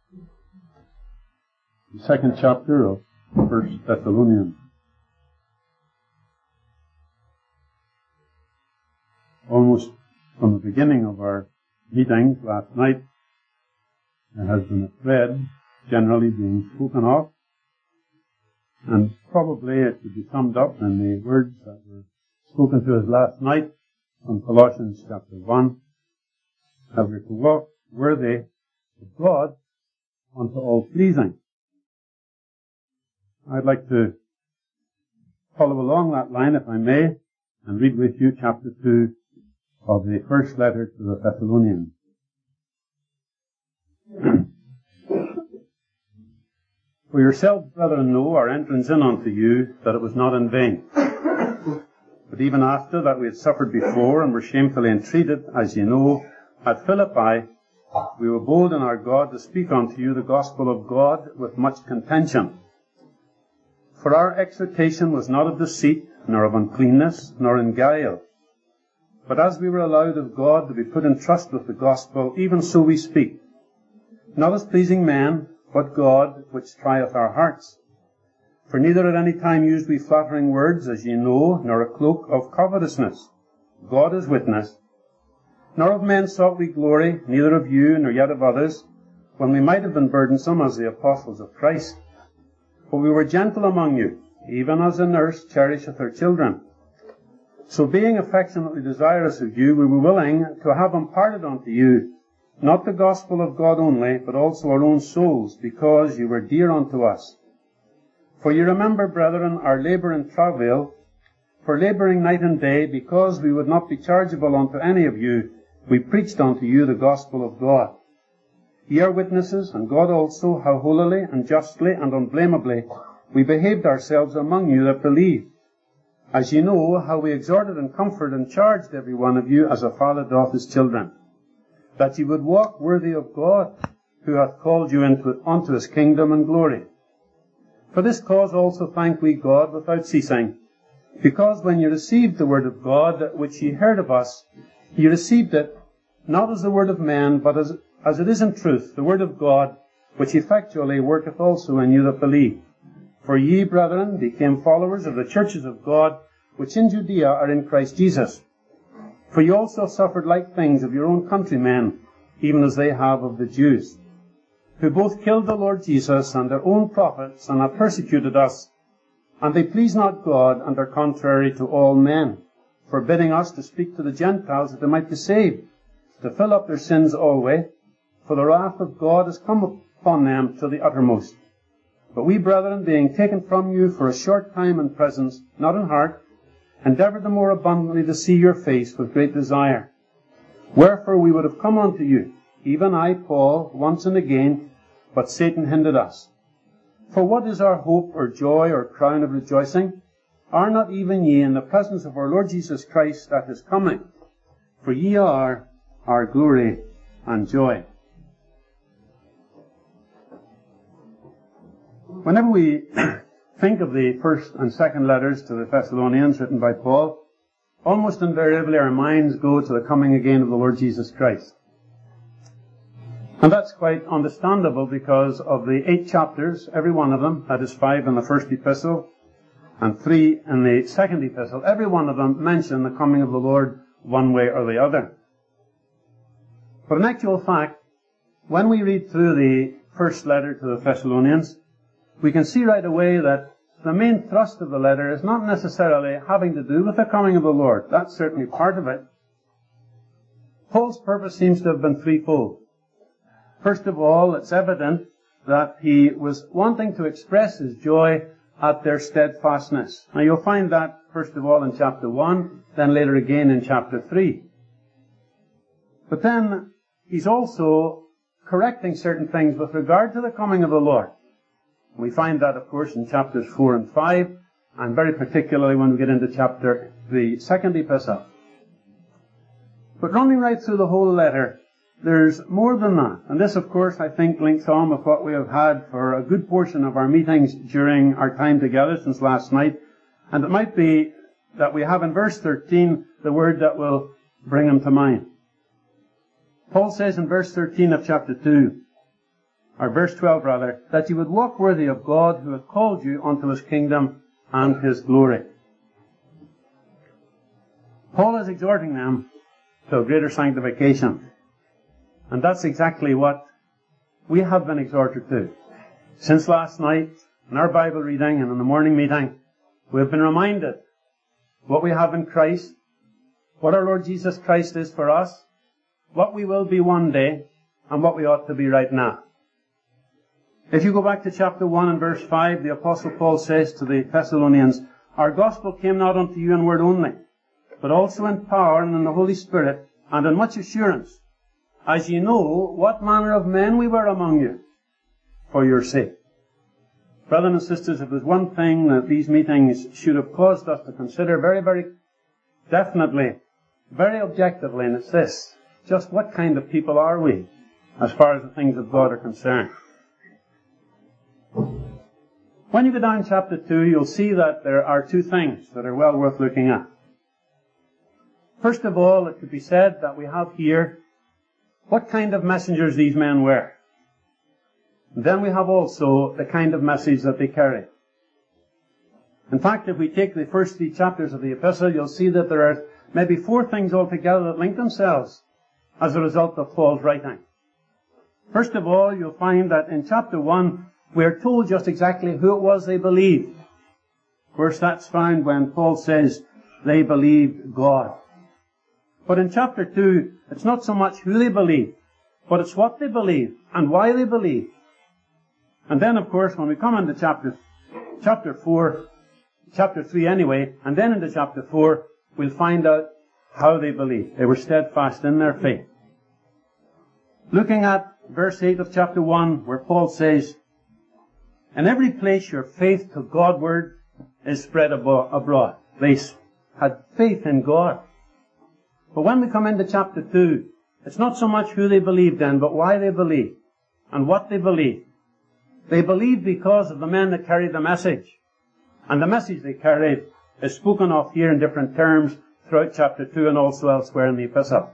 The second chapter of 1 Thessalonians. Almost from the beginning of our meetings last night, there has been a thread generally being spoken of, and probably it could be summed up in the words that were spoken to us last night from Colossians chapter 1, that we're to walk worthy of God unto all pleasing. I'd like to follow along that line, if I may, and read with you chapter 2 of the first letter to the Thessalonians. For yourselves, brethren, know our entrance in unto you, that it was not in vain. But even after that we had suffered before, and were shamefully entreated, as ye know, at Philippi, we were bold in our God to speak unto you the gospel of God with much contention. For our exhortation was not of deceit, nor of uncleanness, nor in guile. But as we were allowed of God to be put in trust with the gospel, even so we speak, not as pleasing men, but God, which trieth our hearts. For neither at any time used we flattering words, as ye know, nor a cloak of covetousness. God is witness. Nor of men sought we glory, neither of you, nor yet of others, when we might have been burdensome as the apostles of Christ. For we were gentle among you, even as a nurse cherisheth her children. So being affectionately desirous of you, we were willing to have imparted unto you, not the gospel of God only, but also our own souls, because you were dear unto us. For you remember, brethren, our labour and travail, for labouring night and day, because we would not be chargeable unto any of you, we preached unto you the gospel of God. Ye are witnesses, and God also, how holily and justly and unblameably we behaved ourselves among you that believe. As ye know, how we exhorted and comforted and charged every one of you as a father doth his children, that ye would walk worthy of God, who hath called you unto his kingdom and glory. For this cause also thank we God without ceasing, because when ye received the word of God, which ye heard of us, ye received it, not as the word of men, but as it is in truth, the word of God, which effectually worketh also in you that believe. For ye, brethren, became followers of the churches of God, which in Judea are in Christ Jesus. For ye also suffered like things of your own countrymen, even as they have of the Jews, who both killed the Lord Jesus and their own prophets, and have persecuted us. And they please not God, and are contrary to all men, forbidding us to speak to the Gentiles that they might be saved, to fill up their sins always. For the wrath of God is come upon them to the uttermost. But we, brethren, being taken from you for a short time in presence, not in heart, endeavoured the more abundantly to see your face with great desire. Wherefore we would have come unto you, even I, Paul, once and again, but Satan hindered us. For what is our hope or joy or crown of rejoicing? Are not even ye in the presence of our Lord Jesus Christ at his coming? For ye are our glory and joy. Whenever we think of the first and second letters to the Thessalonians written by Paul, almost invariably our minds go to the coming again of the Lord Jesus Christ. And that's quite understandable because of the 8 chapters, every one of them, that is 5 in the first epistle and 3 in the second epistle, every one of them mention the coming of the Lord one way or the other. But in actual fact, when we read through the first letter to the Thessalonians, we can see right away that the main thrust of the letter is not necessarily having to do with the coming of the Lord. That's certainly part of it. Paul's purpose seems to have been threefold. First of all, it's evident that he was wanting to express his joy at their steadfastness. Now you'll find that, first of all, in chapter 1, then later again in chapter 3. But then he's also correcting certain things with regard to the coming of the Lord. We find that, of course, in chapters 4 and 5, and very particularly when we get into the second epistle. But running right through the whole letter, there's more than that. And this, of course, I think links on with what we have had for a good portion of our meetings during our time together since last night. And it might be that we have in verse 13 the word that will bring them to mind. Paul says in verse 13 of chapter 2, or verse 12 rather, that you would walk worthy of God who hath called you unto his kingdom and his glory. Paul is exhorting them to a greater sanctification. And that's exactly what we have been exhorted to. Since last night, in our Bible reading and in the morning meeting, we have been reminded what we have in Christ, what our Lord Jesus Christ is for us, what we will be one day, and what we ought to be right now. If you go back to chapter 1 and verse 5, the Apostle Paul says to the Thessalonians, our gospel came not unto you in word only, but also in power and in the Holy Spirit, and in much assurance, as ye know what manner of men we were among you, for your sake. Brothers and sisters, if there's one thing that these meetings should have caused us to consider very, very definitely, very objectively, and it's this: just what kind of people are we, as far as the things of God are concerned? When you go down chapter 2, you'll see that there are two things that are well worth looking at. First of all, it could be said that we have here what kind of messengers these men were. And then we have also the kind of message that they carried. In fact, if we take the first 3 chapters of the epistle, you'll see that there are maybe 4 things altogether that link themselves as a result of Paul's writing. First of all, you'll find that in chapter 1, we are told just exactly who it was they believed. Of course, that's found when Paul says they believed God. But in chapter 2, it's not so much who they believe, but it's what they believe and why they believe. And then, of course, when we come into chapter 4, chapter 3 anyway, and then into chapter 4, we'll find out how they believed. They were steadfast in their faith. Looking at verse 8 of chapter 1, where Paul says, in every place your faith to Godward is spread abroad. They had faith in God. But when we come into chapter 2, it's not so much who they believed in, but why they believed and what they believed. They believed because of the men that carried the message. And the message they carried is spoken of here in different terms throughout chapter 2 and also elsewhere in the epistle.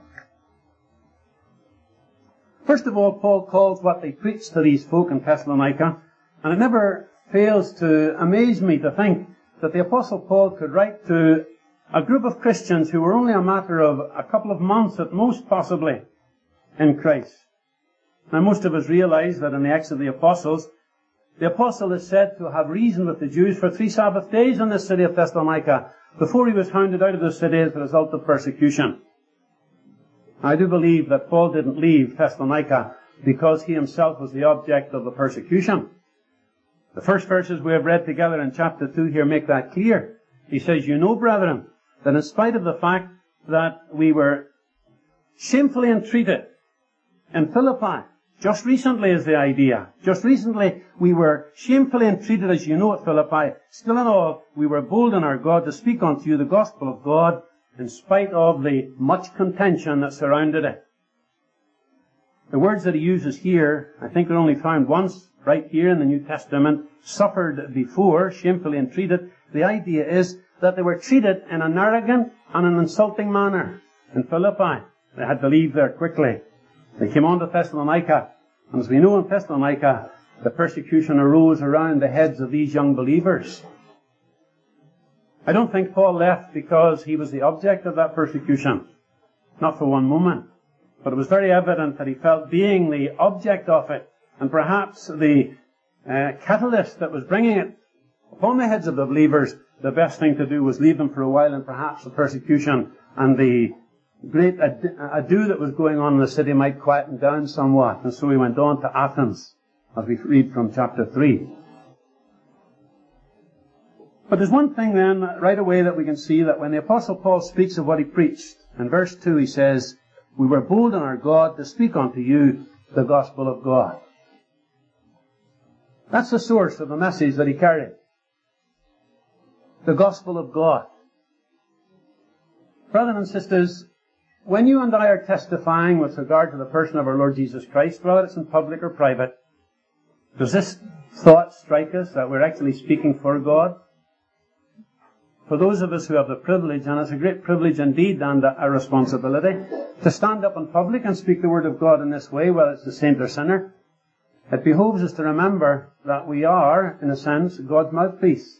First of all, Paul calls what they preached to these folk in Thessalonica, and it never fails to amaze me to think that the Apostle Paul could write to a group of Christians who were only a matter of a couple of months at most possibly in Christ. Now most of us realize that in the Acts of the Apostles, the Apostle is said to have reasoned with the Jews for 3 Sabbath days in the city of Thessalonica before he was hounded out of the city as a result of persecution. I do believe that Paul didn't leave Thessalonica because he himself was the object of the persecution. The first verses we have read together in chapter 2 here make that clear. He says, you know, brethren, that in spite of the fact that we were shamefully entreated in Philippi, just recently is the idea. Just recently we were shamefully entreated, as you know, at Philippi. Still in all, we were bold in our God to speak unto you the gospel of God in spite of the much contention that surrounded it. The words that he uses here, I think are only found once right here in the New Testament. Suffered before, shamefully entreated. The idea is that they were treated in an arrogant and an insulting manner in Philippi. They had to leave there quickly. They came on to Thessalonica, and as we know in Thessalonica, the persecution arose around the heads of these young believers. I don't think Paul left because he was the object of that persecution. Not for one moment. But it was very evident that he felt being the object of it, and perhaps the catalyst that was bringing it upon the heads of the believers, the best thing to do was leave them for a while, and perhaps the persecution and the great ado that was going on in the city might quieten down somewhat. And so he went on to Athens, as we read from chapter 3. But there's one thing then, right away, that we can see, that when the Apostle Paul speaks of what he preached, in verse 2 he says, we were bold in our God to speak unto you the gospel of God. That's the source of the message that he carried. The gospel of God. Brothers and sisters, when you and I are testifying with regard to the person of our Lord Jesus Christ, whether it's in public or private, does this thought strike us that we're actually speaking for God? For those of us who have the privilege, and it's a great privilege indeed and a responsibility, to stand up in public and speak the word of God in this way, whether it's the saint or sinner, it behoves us to remember that we are, in a sense, God's mouthpiece.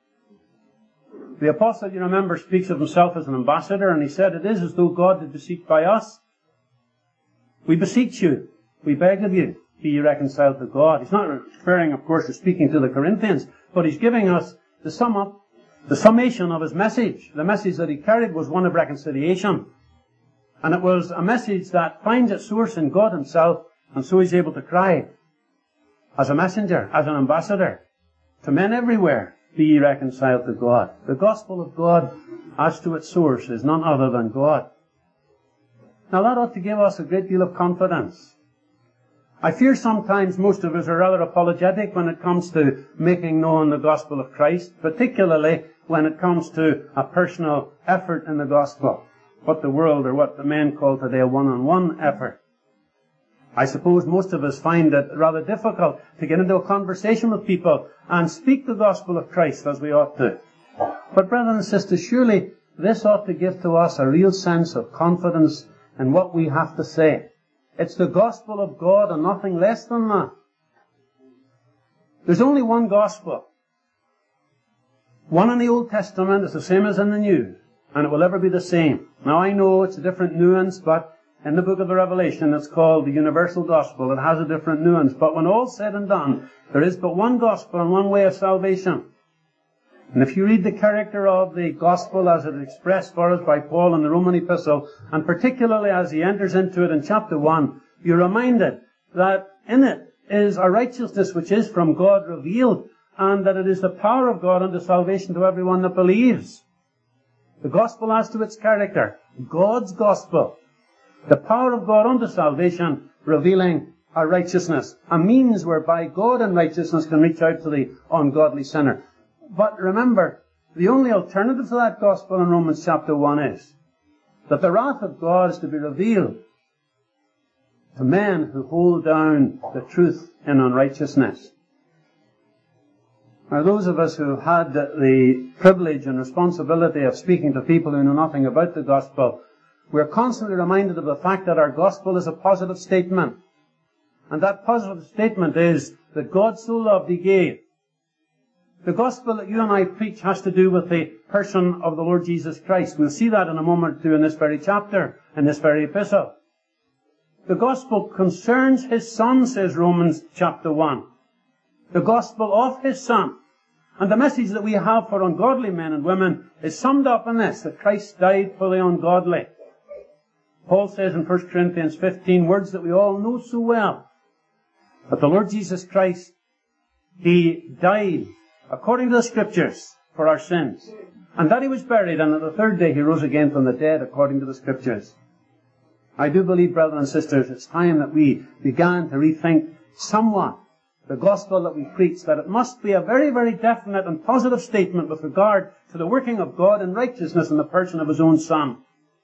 The apostle, you remember, speaks of himself as an ambassador, and he said, "It is as though God did beseech by us. We beseech you, we beg of you, be ye reconciled to God." He's not referring, of course, to speaking to the Corinthians, but he's giving us the summation of his message. The message that he carried was one of reconciliation. And it was a message that finds its source in God himself, and so he's able to cry, as a messenger, as an ambassador, to men everywhere, "Be ye reconciled to God." The gospel of God, as to its source, is none other than God. Now that ought to give us a great deal of confidence. I fear sometimes most of us are rather apologetic when it comes to making known the gospel of Christ, particularly when it comes to a personal effort in the gospel, what the world or what the men call today a one-on-one effort. I suppose most of us find it rather difficult to get into a conversation with people and speak the gospel of Christ as we ought to. But brothers and sisters, surely this ought to give to us a real sense of confidence in what we have to say. It's the gospel of God and nothing less than that. There's only one gospel. One in the Old Testament is the same as in the New, and it will ever be the same. Now I know it's a different nuance, but in the book of the Revelation it's called the universal gospel. It has a different nuance, but when all's said and done, there is but one gospel and one way of salvation. And if you read the character of the gospel as it is expressed for us by Paul in the Roman epistle, and particularly as he enters into it in chapter 1, you're reminded that in it is a righteousness which is from God revealed, and that it is the power of God unto salvation to everyone that believes. The gospel as to its character, God's gospel, the power of God unto salvation, revealing a righteousness, a means whereby God in righteousness can reach out to the ungodly sinner. But remember, the only alternative to that gospel in Romans chapter 1 is that the wrath of God is to be revealed to men who hold down the truth in unrighteousness. Now, those of us who had the privilege and responsibility of speaking to people who know nothing about the gospel, we're constantly reminded of the fact that our gospel is a positive statement. And that positive statement is that God so loved, he gave. The gospel that you and I preach has to do with the person of the Lord Jesus Christ. We'll see that in a moment or two in this very chapter, in this very epistle. The gospel concerns his Son, says Romans chapter 1. The gospel of his Son. And the message that we have for ungodly men and women is summed up in this, that Christ died for the ungodly. Paul says in 1 Corinthians 15, words that we all know so well, that the Lord Jesus Christ, he died according to the Scriptures for our sins, and that he was buried, and on the third day he rose again from the dead according to the Scriptures. I do believe, brothers and sisters, it's time that we began to rethink somewhat the gospel that we preach, that it must be a very, very definite and positive statement with regard to the working of God in righteousness in the person of his own Son.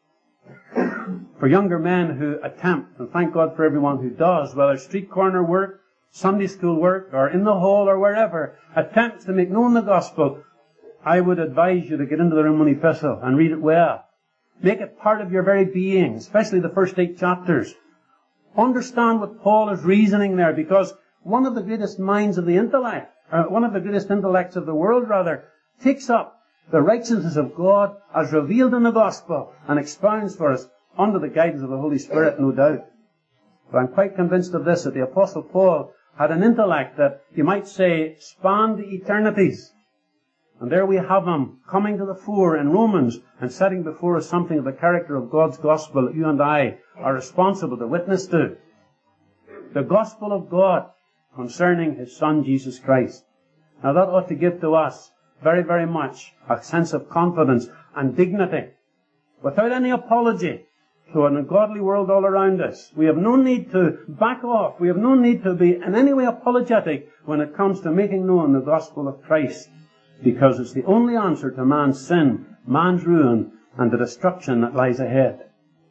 For younger men who attempt, and thank God for everyone who does, whether street corner work, Sunday school work, or in the hall or wherever, attempts to make known the gospel, I would advise you to get into the Roman epistle and read it well. Make it part of your very being, especially the first 8 chapters. Understand what Paul is reasoning there, because one of the greatest minds of the intellect, one of the greatest intellects of the world rather, takes up the righteousness of God as revealed in the gospel and expounds for us under the guidance of the Holy Spirit, no doubt. But I'm quite convinced of this, that the Apostle Paul had an intellect that, you might say, spanned the eternities. And there we have him coming to the fore in Romans and setting before us something of the character of God's gospel that you and I are responsible to witness to. The gospel of God concerning his Son, Jesus Christ. Now that ought to give to us very, very much a sense of confidence and dignity, without any apology to an ungodly world all around us. We have no need to back off. We have no need to be in any way apologetic when it comes to making known the gospel of Christ, because it's the only answer to man's sin, man's ruin, and the destruction that lies ahead.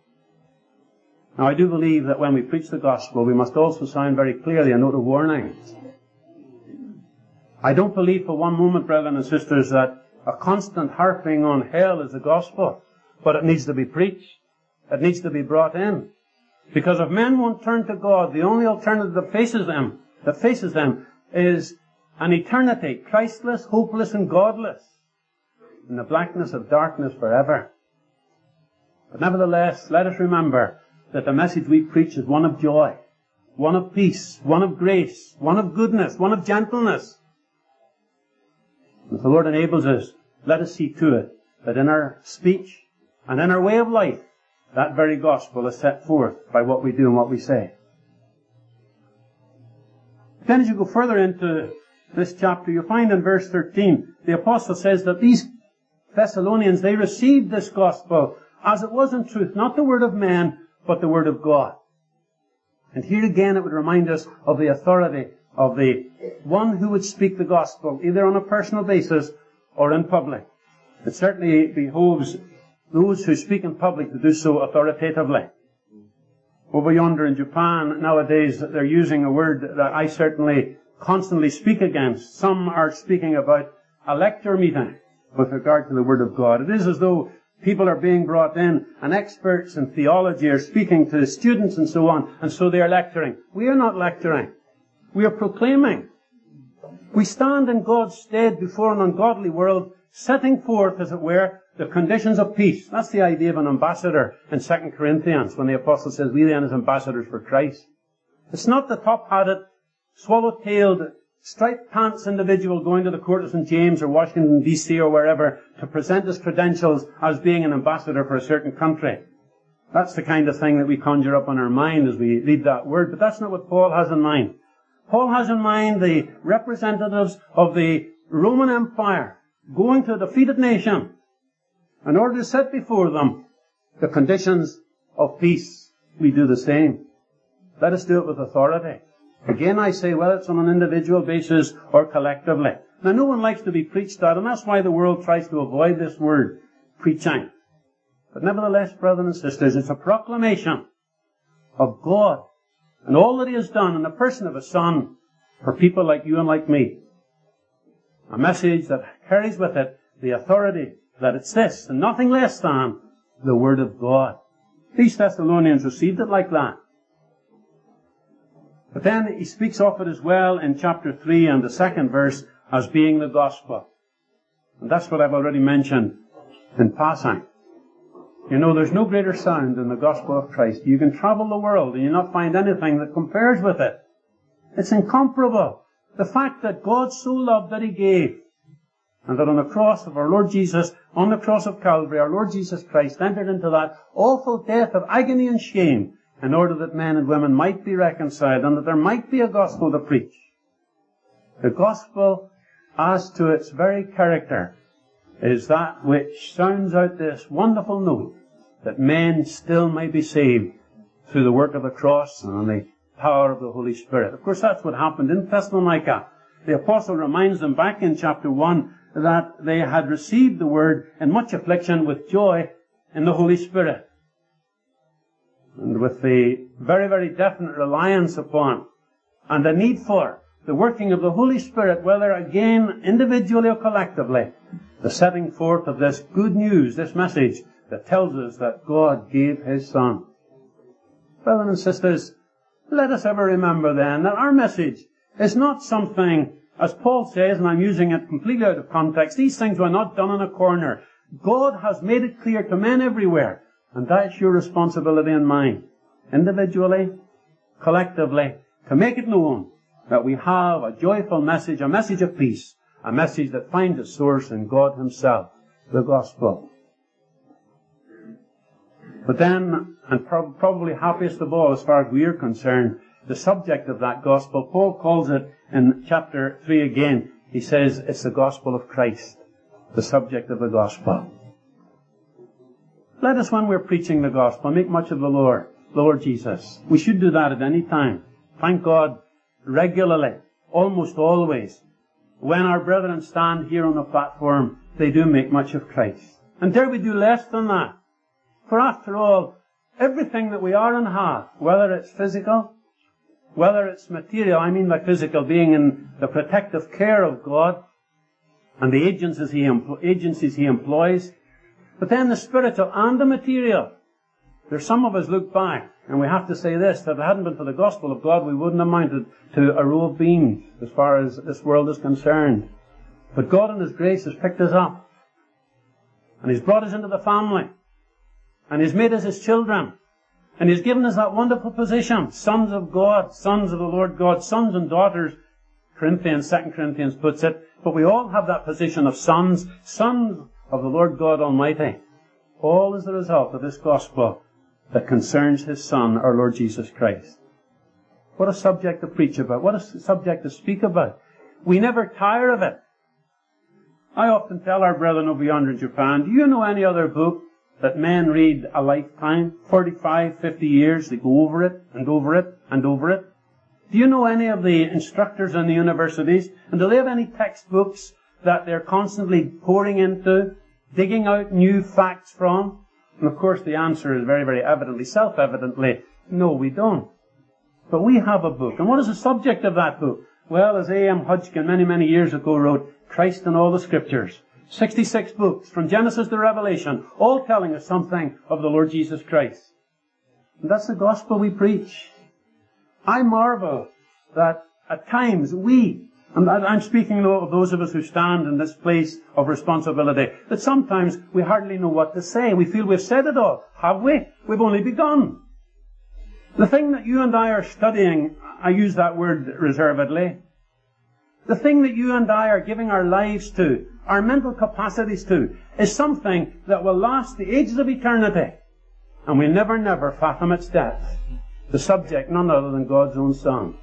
Now, I do believe that when we preach the gospel, we must also sound very clearly a note of warning. I don't believe for one moment, brethren and sisters, that a constant harping on hell is the gospel, but it needs to be preached. It needs to be brought in. Because if men won't turn to God, the only alternative that faces them that faces them is an eternity, Christless, hopeless, and godless, in the blackness of darkness forever. But nevertheless, let us remember that the message we preach is one of joy, one of peace, one of grace, one of goodness, one of gentleness. If the Lord enables us, let us see to it that in our speech and in our way of life, that very gospel is set forth by what we do and what we say. Then as you go further into this chapter, you find in verse 13, the apostle says that these Thessalonians, they received this gospel as it was in truth, not the word of man, but the word of God. And here again it would remind us of the authority of the one who would speak the gospel, either on a personal basis or in public. It certainly behoves those who speak in public to do so authoritatively. Over yonder in Japan, nowadays, they're using a word that I certainly constantly speak against. Some are speaking about a lecture meeting with regard to the Word of God. It is as though people are being brought in, and experts in theology are speaking to students and so on, and so they are lecturing. We are not lecturing. We are proclaiming. We stand in God's stead before an ungodly world, setting forth, as it were, the conditions of peace. That's the idea of an ambassador in 2 Corinthians, when the apostle says, we then as ambassadors for Christ. It's not the top-hatted, swallow-tailed, striped pants individual going to the court of St. James or Washington, D.C. or wherever to present his credentials as being an ambassador for a certain country. That's the kind of thing that we conjure up in our mind as we read that word, but that's not what Paul has in mind. Paul has in mind the representatives of the Roman Empire going to a defeated nation in order to set before them the conditions of peace. We do the same. Let us do it with authority. Again, I say, whether it's on an individual basis or collectively. Now, no one likes to be preached at, and that's why the world tries to avoid this word, preaching. But nevertheless, brothers and sisters, it's a proclamation of God and all that He has done in the person of His Son for people like you and like me. A message that carries with it the authority that it's this and nothing less than the Word of God. These Thessalonians received it like that. But then he speaks of it as well in chapter 3 and the second verse as being the gospel. And that's what I've already mentioned in passing. You know, there's no greater sound than the gospel of Christ. You can travel the world and you'll not find anything that compares with it. It's incomparable. The fact that God so loved that He gave, and that on the cross of our Lord Jesus, on the cross of Calvary, our Lord Jesus Christ entered into that awful death of agony and shame in order that men and women might be reconciled and that there might be a gospel to preach. The gospel, as to its very character, is that which sounds out this wonderful note that men still may be saved through the work of the cross and the power of the Holy Spirit. Of course, that's what happened in Thessalonica. The apostle reminds them back in chapter 1 that they had received the word in much affliction with joy in the Holy Spirit. And with the very, very definite reliance upon and the need for the working of the Holy Spirit, whether again individually or collectively, the setting forth of this good news, this message that tells us that God gave His Son. Brothers and sisters, let us ever remember then that our message is not something, as Paul says, and I'm using it completely out of context, these things were not done in a corner. God has made it clear to men everywhere, and that's your responsibility and mine, individually, collectively, to make it known that we have a joyful message, a message of peace, a message that finds its source in God Himself, the gospel. But then, and probably happiest of all as far as we are concerned, the subject of that gospel, Paul calls it in chapter 3 again. He says it's the gospel of Christ, the subject of the gospel. Let us, when we're preaching the gospel, make much of the Lord Jesus. We should do that at any time. Thank God, regularly, almost always, when our brethren stand here on the platform, they do make much of Christ. And dare we do less than that? For after all, everything that we are and have, whether it's physical, whether it's material, I mean by physical being in the protective care of God and the agencies He employs, but then the spiritual and the material, There's some of us look back, and we have to say this, that if it hadn't been for the gospel of God, we wouldn't have mounted to a row of beams as far as this world is concerned. But God in His grace has picked us up. And He's brought us into the family. And He's made us His children. And He's given us that wonderful position. Sons of God, sons of the Lord God, sons and daughters, 2 Corinthians puts it. But we all have that position of sons, sons of the Lord God Almighty. All is the result of this gospel that concerns His Son, our Lord Jesus Christ. What a subject to preach about. What a subject to speak about. We never tire of it. I often tell our brethren over yonder in Japan, do you know any other book that men read a lifetime, 45, 50 years, they go over it, and over it, and over it? Do you know any of the instructors in the universities, and do they have any textbooks that they're constantly pouring into, digging out new facts from? And of course the answer is very, very evidently, self-evidently, no, we don't. But we have a book. And what is the subject of that book? Well, as A.M. Hodgkin many, many years ago wrote, Christ in all the Scriptures. 66 books, from Genesis to Revelation, all telling us something of the Lord Jesus Christ. And that's the gospel we preach. I marvel that at times we, and I'm speaking of those of us who stand in this place of responsibility, that sometimes we hardly know what to say. We feel we've said it all. Have we? We've only begun. The thing that you and I are studying, I use that word reservedly, the thing that you and I are giving our lives to, our mental capacities to, is something that will last the ages of eternity. And we'll never, never fathom its depth. The subject, none other than God's own Son.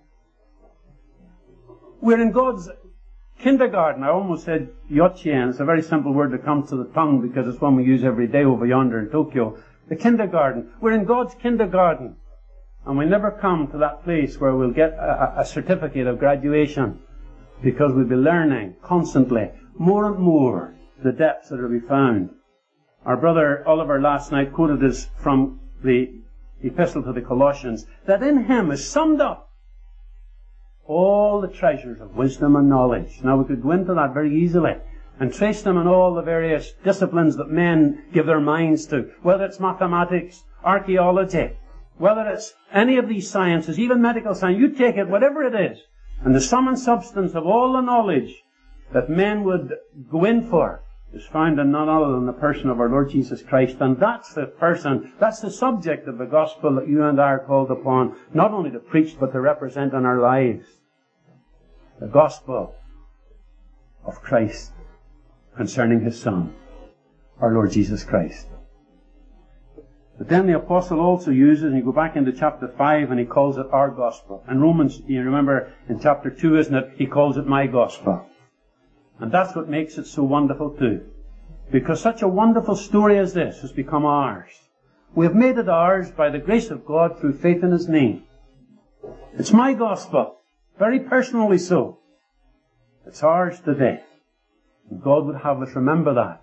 We're in God's kindergarten. I almost said yochien. It's a very simple word that comes to the tongue because it's one we use every day over yonder in Tokyo. The kindergarten. We're in God's kindergarten. And we'll never come to that place where we'll get a certificate of graduation, because we'll be learning constantly, more and more, the depths that are to be found. Our brother Oliver last night quoted us from the Epistle to the Colossians, that in Him is summed up all the treasures of wisdom and knowledge. Now we could go into that very easily and trace them in all the various disciplines that men give their minds to, whether it's mathematics, archaeology, whether it's any of these sciences, even medical science, you take it, whatever it is, and the sum and substance of all the knowledge that men would go in for is found in none other than the person of our Lord Jesus Christ. And that's the person, that's the subject of the gospel that you and I are called upon, not only to preach, but to represent in our lives. The gospel of Christ concerning His Son, our Lord Jesus Christ. But then the apostle also uses, and you go back into chapter 5, and he calls it our gospel. And Romans, you remember in chapter 2, isn't it? He calls it my gospel. And that's what makes it so wonderful too. Because such a wonderful story as this has become ours. We have made it ours by the grace of God through faith in His name. It's my gospel. Very personally so. It's ours today. And God would have us remember that.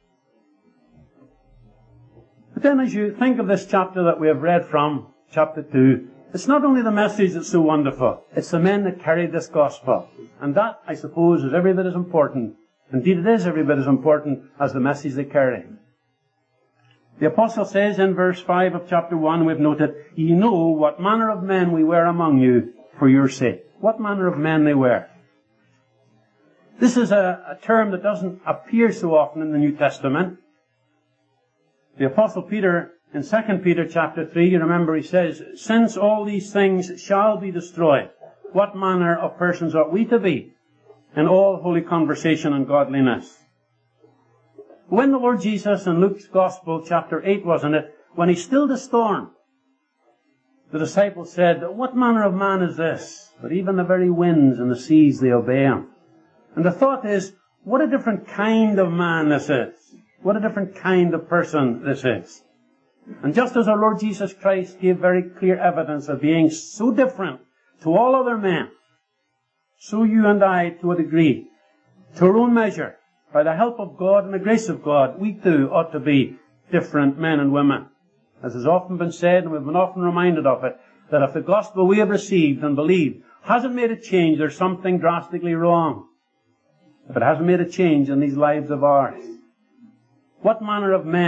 But then as you think of this chapter that we have read from, chapter 2, it's not only the message that's so wonderful, it's the men that carried this gospel. And that, I suppose, is every bit as important. Indeed, it is every bit as important as the message they carry. The apostle says in verse 5 of chapter 1, we've noted, ye know what manner of men we were among you for your sake. What manner of men they were. This is a term that doesn't appear so often in the New Testament. The Apostle Peter, in 2 Peter chapter 3, you remember he says, since all these things shall be destroyed, what manner of persons ought we to be in all holy conversation and godliness? When the Lord Jesus in Luke's Gospel, chapter 8, wasn't it, when He stilled the storm, the disciples said, what manner of man is this? But even the very winds and the seas, they obey Him. And the thought is, what a different kind of man this is. What a different kind of person this is. And just as our Lord Jesus Christ gave very clear evidence of being so different to all other men, so you and I, to a degree, to our own measure, by the help of God and the grace of God, we too ought to be different men and women. As has often been said, and we've been often reminded of it, that if the gospel we have received and believed hasn't made a change, there's something drastically wrong. If it hasn't made a change in these lives of ours. What manner of men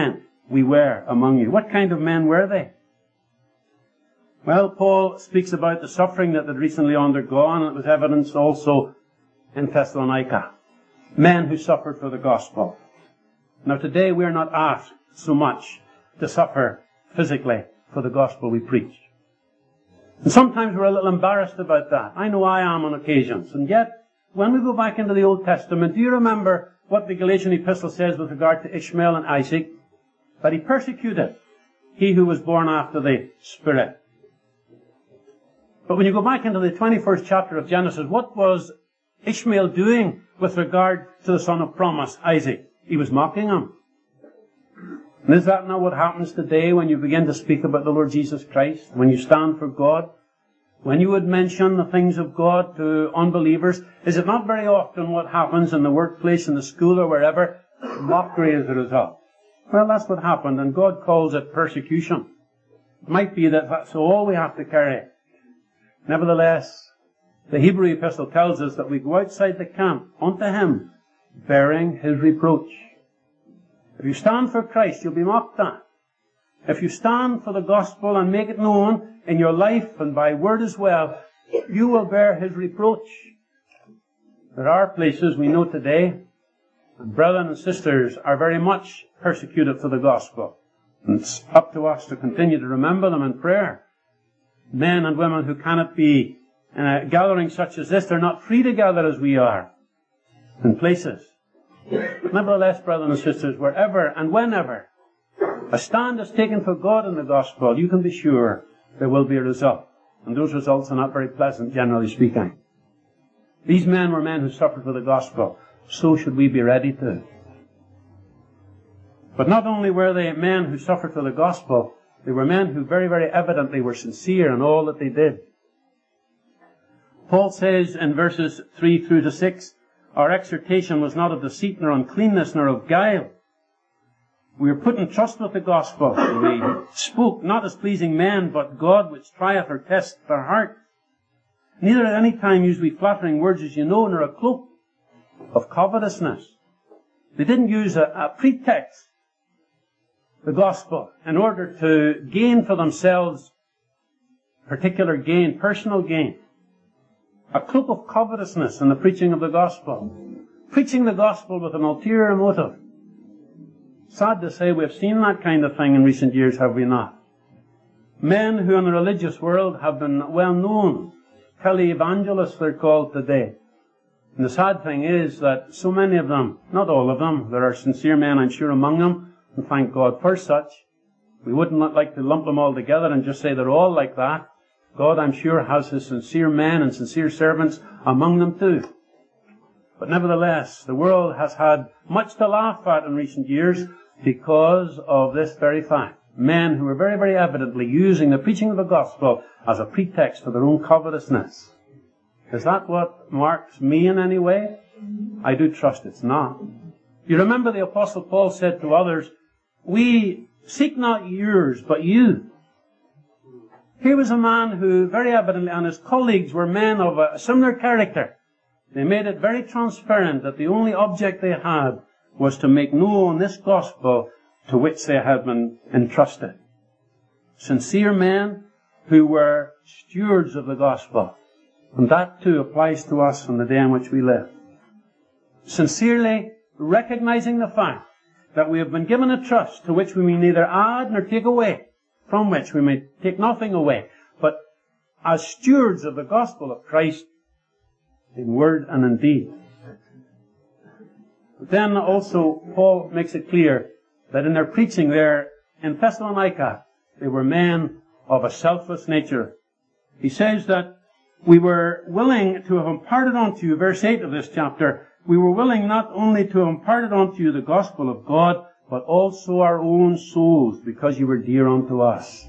we were among you. What kind of men were they? Well, Paul speaks about the suffering that they'd recently undergone, and it was evidenced also in Thessalonica. Men who suffered for the gospel. Now today we are not asked so much to suffer physically for the gospel we preach. And sometimes we're a little embarrassed about that. I know I am on occasions. And yet, when we go back into the Old Testament, do you remember what the Galatian epistle says with regard to Ishmael and Isaac? That he persecuted he who was born after the Spirit. But when you go back into the 21st chapter of Genesis, what was Ishmael doing with regard to the son of promise, Isaac? He was mocking him. And is that not what happens today when you begin to speak about the Lord Jesus Christ? When you stand for God? When you would mention the things of God to unbelievers? Is it not very often what happens in the workplace, in the school, or wherever? Mockery is the result. Well, that's what happened, and God calls it persecution. It might be that that's all we have to carry. Nevertheless, the Hebrew epistle tells us that we go outside the camp unto him, bearing his reproach. If you stand for Christ, you'll be mocked at. If you stand for the gospel and make it known in your life and by word as well, you will bear his reproach. There are places we know today, and brethren and sisters are very much persecuted for the gospel. And it's up to us to continue to remember them in prayer. Men and women who cannot be in a gathering such as this, they're not free to gather as we are in places. Nevertheless, brothers and sisters, wherever and whenever a stand is taken for God in the gospel, you can be sure there will be a result. And those results are not very pleasant, generally speaking. These men were men who suffered for the gospel. So should we be ready to. But not only were they men who suffered for the gospel, they were men who very, very evidently were sincere in all that they did. Paul says in verses 3 through to 6, our exhortation was not of deceit, nor uncleanness, nor of guile. We were put in trust with the gospel. We spoke not as pleasing men, but God which trieth or testeth our heart. Neither at any time used we flattering words, as you know, nor a cloak of covetousness. They didn't use a pretext, the gospel, in order to gain for themselves particular gain, personal gain. A cloak of covetousness in the preaching of the gospel. Preaching the gospel with an ulterior motive. Sad to say, we've seen that kind of thing in recent years, have we not? Men who in the religious world have been well known, televangelists they're called today. And the sad thing is that so many of them, not all of them, there are sincere men, I'm sure, among them, and thank God for such. We wouldn't like to lump them all together and just say they're all like that. God, I'm sure, has his sincere men and sincere servants among them too. But nevertheless, the world has had much to laugh at in recent years because of this very fact. Men who are very, very evidently using the preaching of the gospel as a pretext for their own covetousness. Is that what marks me in any way? I do trust it's not. You remember the Apostle Paul said to others, we seek not yours, but you. Here was a man who very evidently, and his colleagues were men of a similar character. They made it very transparent that the only object they had was to make known this gospel to which they had been entrusted. Sincere men who were stewards of the gospel. And that too applies to us in the day in which we live. Sincerely recognizing the fact that we have been given a trust to which we may neither add nor take away, from which we may take nothing away, but as stewards of the gospel of Christ in word and in deed. But then also Paul makes it clear that in their preaching there in Thessalonica, they were men of a selfless nature. He says that we were willing to have imparted unto you, verse 8 of this chapter, we were willing not only to have imparted unto you the gospel of God, but also our own souls, because you were dear unto us.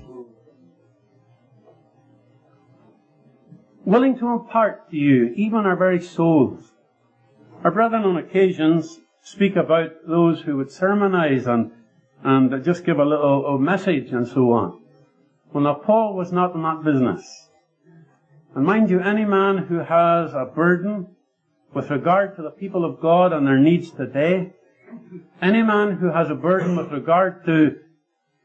Willing to impart to you even our very souls. Our brethren on occasions speak about those who would sermonize and just give a little message and so on. Well, now Paul was not in that business. And mind you, any man who has a burden with regard to the people of God and their needs today, any man who has a burden with regard to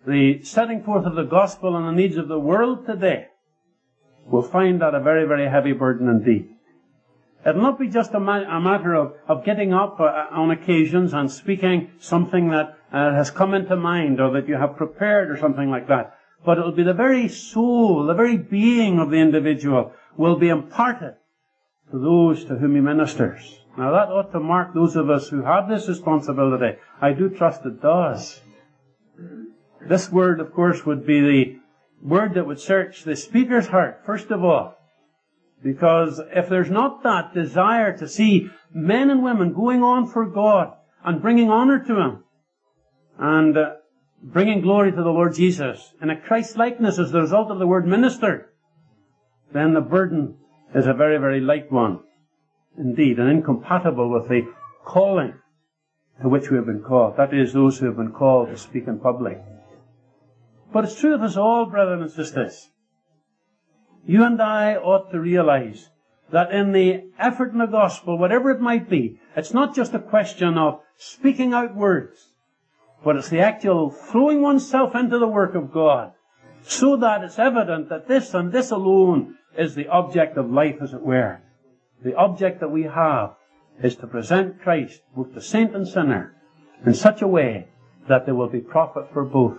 the setting forth of the gospel and the needs of the world today will find that a very, very heavy burden indeed. It'll not be just a matter of getting up on occasions and speaking something that has come into mind or that you have prepared or something like that. But it'll be the very soul, the very being of the individual will be imparted to those to whom he ministers. Now that ought to mark those of us who have this responsibility. I do trust it does. This word, of course, would be the word that would search the speaker's heart, first of all. Because if there's not that desire to see men and women going on for God and bringing honor to Him and bringing glory to the Lord Jesus in a Christ-likeness as the result of the word minister, then the burden is a very, very light one indeed, and incompatible with the calling to which we have been called. That is, those who have been called to speak in public. But it's true of us all, brethren and sisters. You and I ought to realize that in the effort in the gospel, whatever it might be, it's not just a question of speaking out words, but it's the actual throwing oneself into the work of God, so that it's evident that this and this alone is the object of life, as it were. The object that we have is to present Christ, both to saint and sinner, in such a way that there will be profit for both.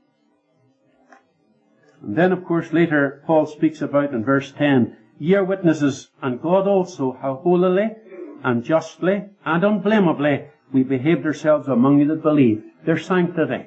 And then, of course, later Paul speaks about in verse 10, ye are witnesses, and God also, how holily and justly and unblameably we behaved ourselves among you that believe. Their sanctity.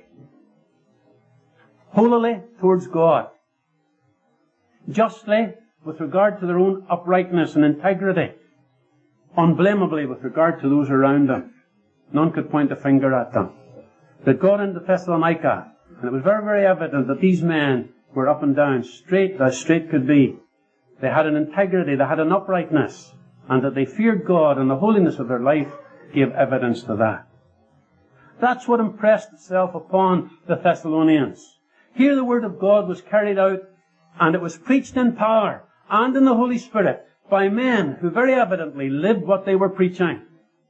Holily towards God. Justly with regard to their own uprightness and integrity. Unblameably with regard to those around them. None could point a finger at them. They got into Thessalonica, and it was very, very evident that these men were up and down, straight as straight could be. They had an integrity, they had an uprightness, and that they feared God, and the holiness of their life gave evidence to that. That's what impressed itself upon the Thessalonians. Here the Word of God was carried out, and it was preached in power and in the Holy Spirit by men who very evidently lived what they were preaching.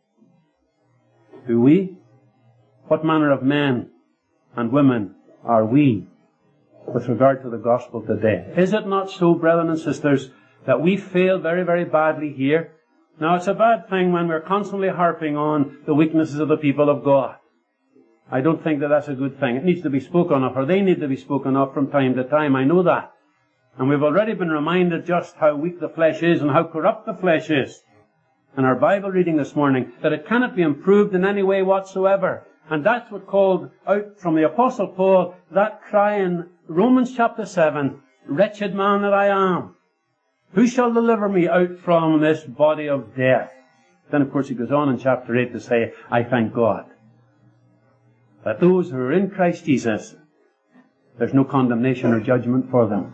Do we? What manner of men and women are we with regard to the gospel today? Is it not so, brethren and sisters, that we fail very, very badly here? Now, it's a bad thing when we're constantly harping on the weaknesses of the people of God. I don't think that that's a good thing. It needs to be spoken of, or they need to be spoken of from time to time. I know that. And we've already been reminded just how weak the flesh is and how corrupt the flesh is in our Bible reading this morning, that it cannot be improved in any way whatsoever. And that's what called out from the Apostle Paul, that cry in Romans chapter 7, wretched man that I am, who shall deliver me out from this body of death? Then, of course, he goes on in chapter 8 to say, I thank God that those who are in Christ Jesus, there's no condemnation or judgment for them.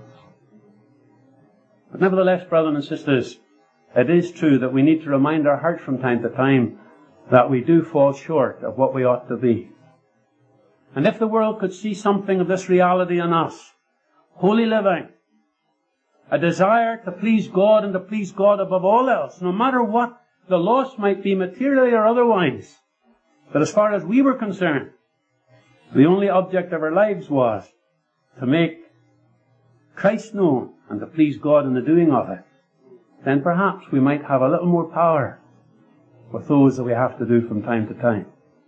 But nevertheless, brethren and sisters, it is true that we need to remind our hearts from time to time that we do fall short of what we ought to be. And if the world could see something of this reality in us, holy living, a desire to please God and to please God above all else, no matter what the loss might be materially or otherwise, that as far as we were concerned, the only object of our lives was to make Christ known and to please God in the doing of it, then perhaps we might have a little more power with those that we have to do from time to time.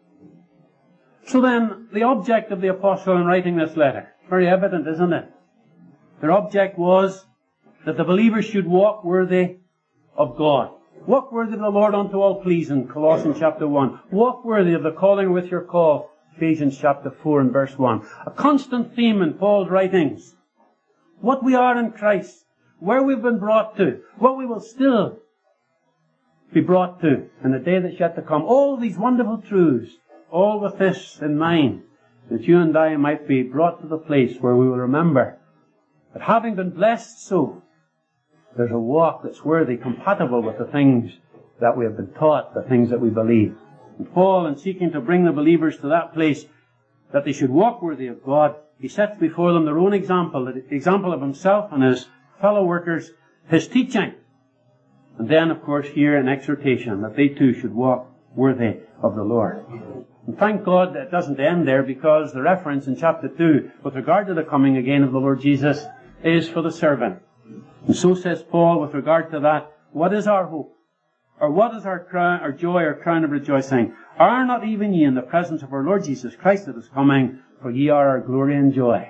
So then, the object of the apostle in writing this letter, very evident, isn't it? Their object was that the believers should walk worthy of God. Walk worthy of the Lord unto all pleasing, Colossians chapter 1. Walk worthy of the calling with your call, Ephesians chapter 4 and verse 1. A constant theme in Paul's writings. What we are in Christ, where we've been brought to, what we will still be brought to in the day that's yet to come. All these wonderful truths, all with this in mind, that you and I might be brought to the place where we will remember that having been blessed so, there's a walk that's worthy, compatible with the things that we have been taught, the things that we believe. And Paul, in seeking to bring the believers to that place that they should walk worthy of God, he sets before them their own example, the example of himself and his fellow workers, his teaching. And then, of course, here an exhortation that they too should walk worthy of the Lord. And thank God that it doesn't end there, because the reference in chapter 2 with regard to the coming again of the Lord Jesus is for the servant. And so says Paul with regard to that, what is our hope? Or what is our crown, our joy, our crown of rejoicing? Are not even ye in the presence of our Lord Jesus Christ that is coming? For ye are our glory and joy.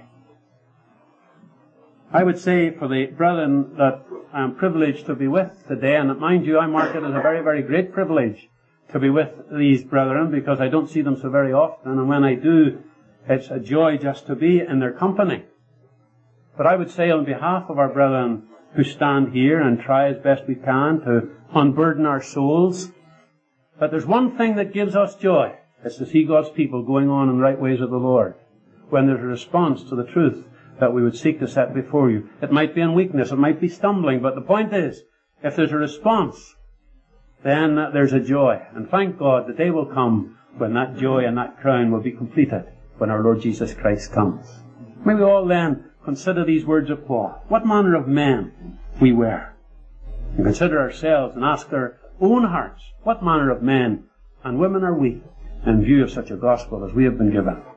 I would say for the brethren that I am privileged to be with today, and mind you, I mark it as a very, very great privilege to be with these brethren, because I don't see them so very often, and when I do, it's a joy just to be in their company. But I would say on behalf of our brethren who stand here and try as best we can to unburden our souls, that there's one thing that gives us joy. It's to see God's people going on in the right ways of the Lord, when there's a response to the truth that we would seek to set before you. It might be in weakness, it might be stumbling, but the point is, if there's a response, then there's a joy. And thank God the day will come when that joy and that crown will be completed, when our Lord Jesus Christ comes. May we all then consider these words of Paul. What manner of men we were. And consider ourselves and ask our own hearts, what manner of men and women are we in view of such a gospel as we have been given.